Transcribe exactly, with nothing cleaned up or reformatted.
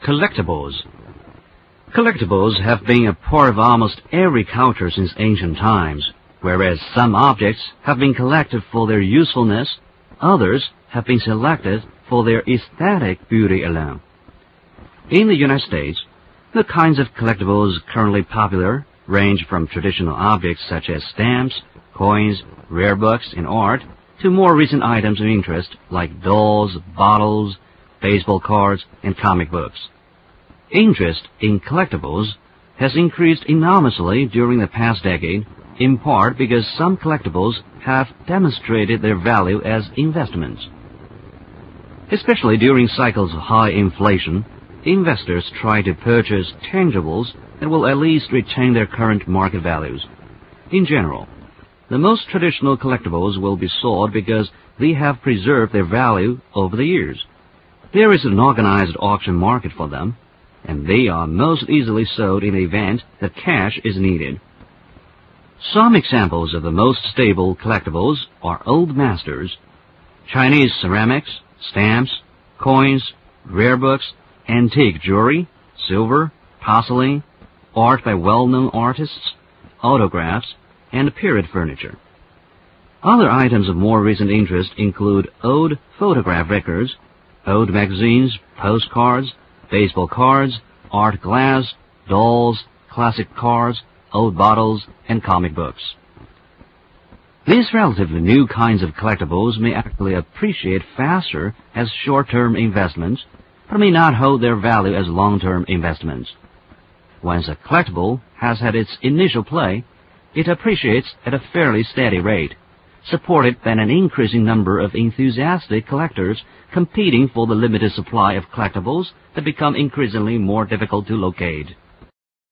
Collectibles. Collectibles have been a part of almost every culture since ancient times. Whereas some objects have been collected for their usefulness, others have been selected for their aesthetic beauty alone. In the United States, the kinds of collectibles currently popular range from traditional objects such as stamps, coins, rare books, and art, to more recent items of interest like dolls, bottles, baseball cards, and comic books. Interest in collectibles has increased enormously during the past decade, in part because some collectibles have demonstrated their value as investments. Especially during cycles of high inflation, investors try to purchase tangibles that will at least retain their current market values. In general, the most traditional collectibles will be sold because they have preserved their value over the years. There is an organized auction market for them, and they are most easily sold in the event that cash is needed. Some examples of the most stable collectibles are old masters, Chinese ceramics, stamps, coins, rare books, antique jewelry, silver, porcelain, art by well-known artists, autographs, and period furniture. Other items of more recent interest include old photograph records, old magazines, postcards, baseball cards, art glass, dolls, classic cars, old bottles, and comic books. These relatively new kinds of collectibles may actually appreciate faster as short-term investments, but may not hold their value as long-term investments. Once a collectible has had its initial play, it appreciates at a fairly steady rate, supported by an increasing number of enthusiastic collectors competing for the limited supply of collectibles that become increasingly more difficult to locate.